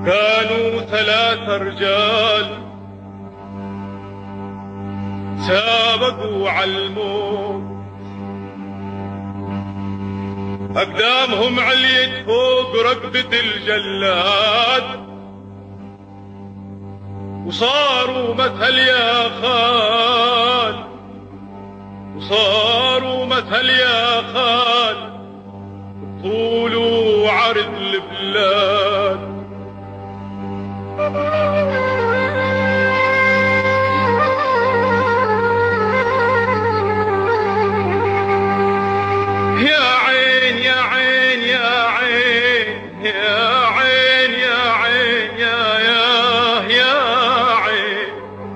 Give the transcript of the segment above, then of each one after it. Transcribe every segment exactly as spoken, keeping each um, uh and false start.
كانوا ثلاثة رجال سابقوا عالموت، أقدامهم عليت فوق ركبة الجلاد، وصاروا مثل يا خال، وصاروا مثل يا خال طول وعرض البلاد. يا عين يا عين يا عين يا عين يا عين يا يا يا عين،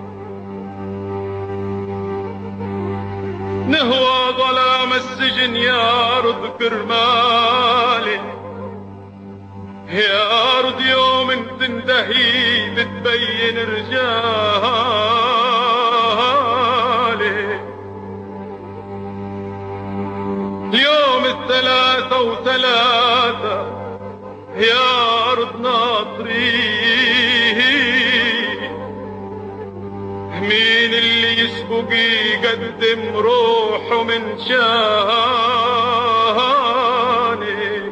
نهوى ظلام السجن يا أرض كرمالي، يا أرض يوم تندهي بتبين رجالي. اليوم الثلاثة وثلاثة يا أرض ناطرين، مين اللي يسبق يقدم روحه من شاني.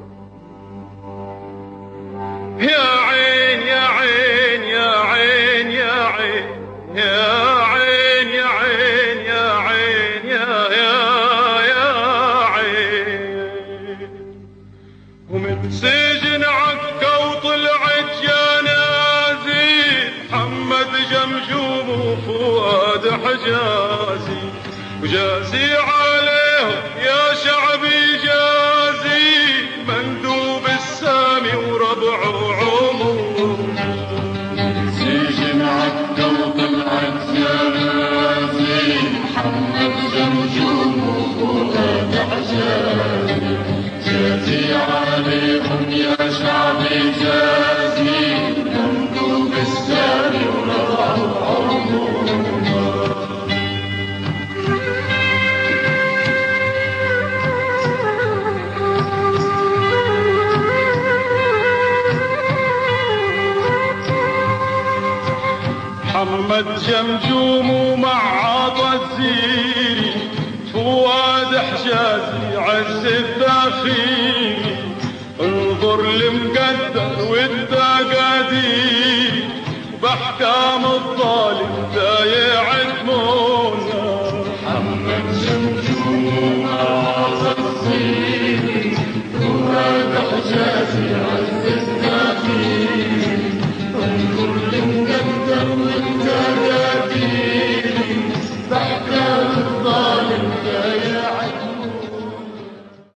يا عين يا عين يا عين يا عين يا عين يا عين يا عين يا يا يا عين، ومن سجن عكا وطلعت جنازي محمد جمجوم وفؤاد حجازي، وجازي عليهم يا شعبي جازي مندوب السامي وربعه عموم. سجن عكا وطلعت جنازي محمد جمجوم وفؤاد حجازي، جازي عليهم يا شعبي جازي مندوب السامي وربعه عموم. محمد جمجوم ومع عطا الزيري فؤاد حجازي عز الداخلي، انظر لمقدر والتقادير وباحكام الظالم دايع